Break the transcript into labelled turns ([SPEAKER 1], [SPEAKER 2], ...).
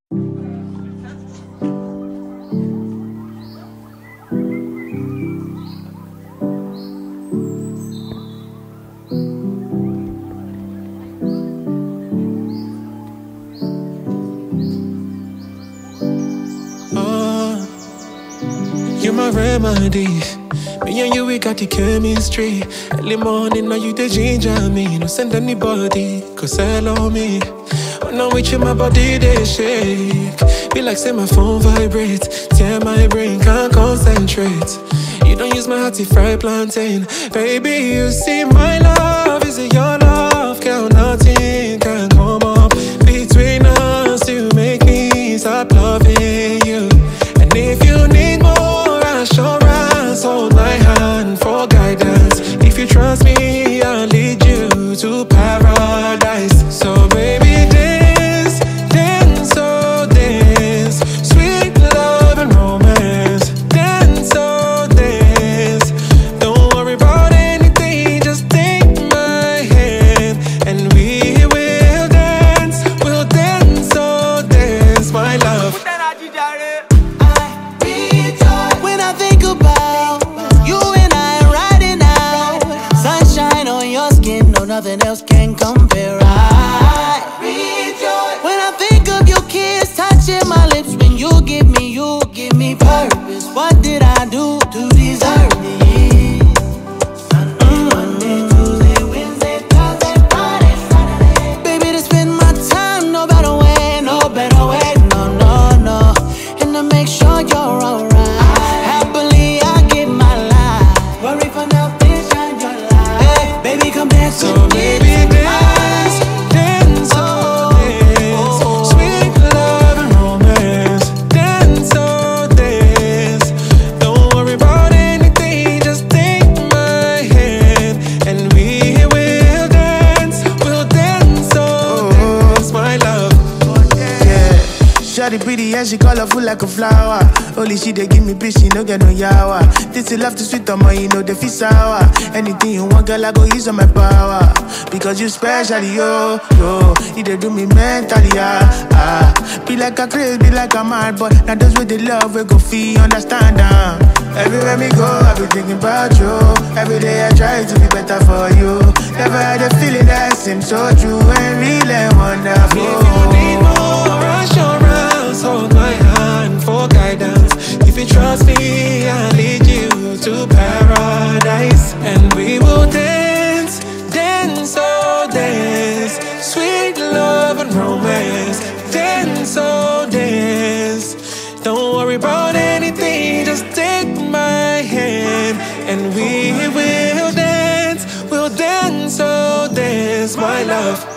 [SPEAKER 1] You're my remedy. Me and you, we got the chemistry. Early morning, now you the ginger me. No send anybody, cause hello me. When I'm with you, my body, they shake. Be like, say my phone vibrates. Tear my brain, can't concentrate. You don't use my heart to fry plantain. Baby, you see my love. Is it your love? Girl, nothing can come up between us to make me stop loving you. And if you need more assurance, hold my hand for guidance. If you trust me, I'll lead you to paradise. So baby, dance, dance, oh dance. Sweet love and romance. Dance, oh dance. Don't worry about anything, just take my hand and we will dance. We'll dance, oh dance, my love.
[SPEAKER 2] When I think about you and I riding out, sunshine on your skin, no nothing else can compare. When I think of your kiss touching my lips, when you give me purpose. What did I do to deserve this? Sunday, Monday, Tuesday, Wednesday, Thursday, Friday, Saturday. Baby, to spend my time, no better way, no better way, no, no, no. And to make sure you're alright. Happily, I give my life. Worry for nothing, shine your light. Hey, baby, come dance
[SPEAKER 1] So
[SPEAKER 2] with me.
[SPEAKER 1] baby, dance, dance, oh dance. Sweet love and romance. Dance, oh dance. Don't worry about anything, just take my hand and we will dance. We'll dance, oh dance, my love.
[SPEAKER 3] Yeah, shawty pretty and she colorful like a flower. Only she they give me bitch, she no get no yawa. This is love to sweet on my, you know the feel sour. Anything you want, girl, I go use on my power. Because you special, yo, yo. You they do me mentally, Be like a craze, be like a mad boy. Now those with the love, we go feel, understand, Everywhere we go, I be thinking about you. Every day I try to be better for you. Never had a feeling that seems so true and real and wonderful.
[SPEAKER 1] If you need more assurance, hold my hand for guidance. If you trust me, I'll lead you to paradise. And we will dance, dance, oh dance. Sweet love and romance. Dance, oh dance. Don't worry about anything, just take my hand and we will dance. We'll dance, oh dance, my love.